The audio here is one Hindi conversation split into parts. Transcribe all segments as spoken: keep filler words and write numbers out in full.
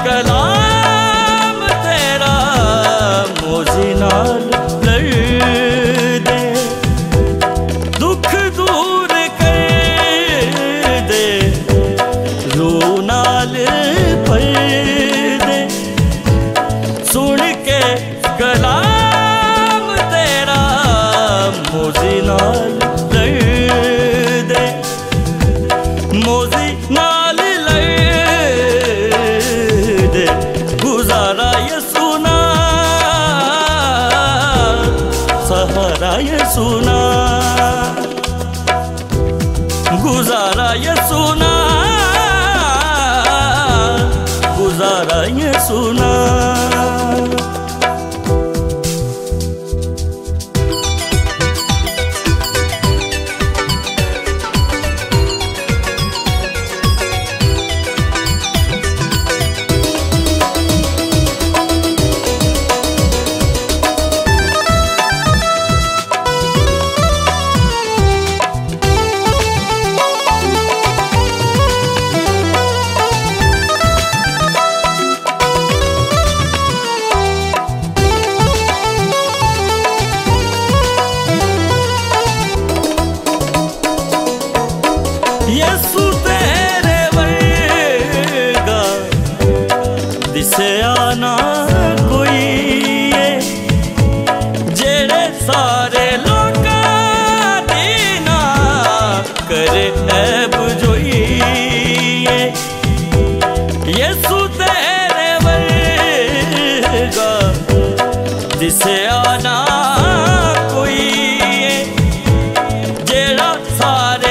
कलाम तेरा मौजी नाल लड़ दे, दुख दूर कर दे, रू नाल भर दे, सुन के कलाम तेरा मौजी नाल लड़ दे, मौजी नाल लड़ दे, गुजारा ये सुना, सहारा ये सुना, गुजारा ये सुना, गुजारा ये सुना। यसु तेरे वर्गा दिसे आना कोई है, जेड़े सारे लोका दीना करे ऐब जोई है। यसु तेरे वर्गा दिसे आना कोई है, जेड़ा सारे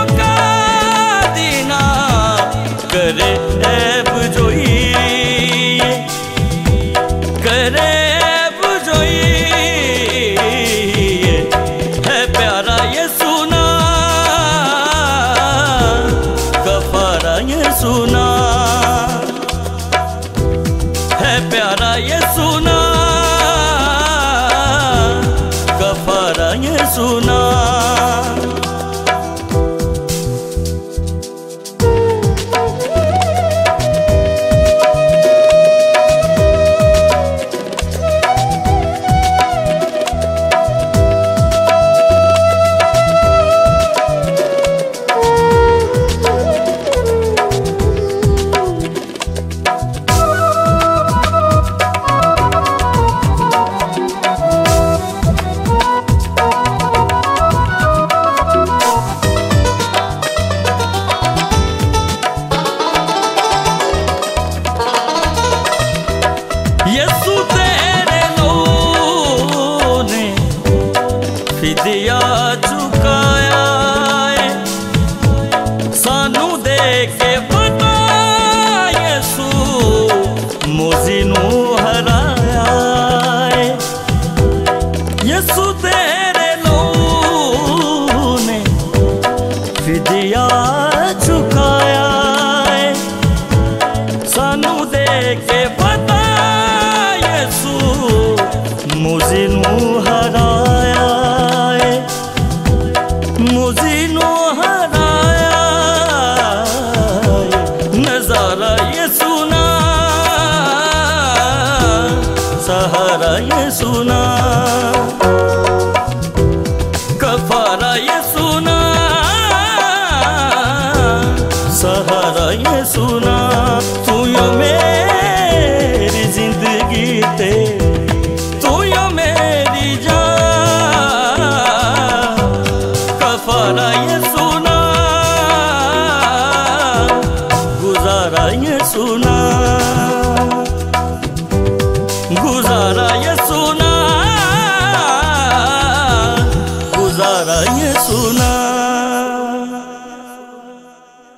करे ऐब जोई, करे ऐब जोई, है प्यारा ये सुना, कफारा ये सुना, है प्यारा ये सुना, कफारा ये सुना। यसु तेरे लो ने फिदिया चुकाया है, सानू दे के पता यसु मौजी नू हराया है। यसु तेरे लो ने फिदिया चुकाया है, सानू दे के पता मौजी नू हराया है, मौजी नू हराया है, नजारा ये सुना, सहारा ये सुना, कफारा ये सुना, सहारा ये सुना। तू यो मेरी जिंदगी ते, तू यो मेरी जान, कफारा ये सुना, गुजारा ये सुना, गुजारा ये सुना, गुजारा ये सुना।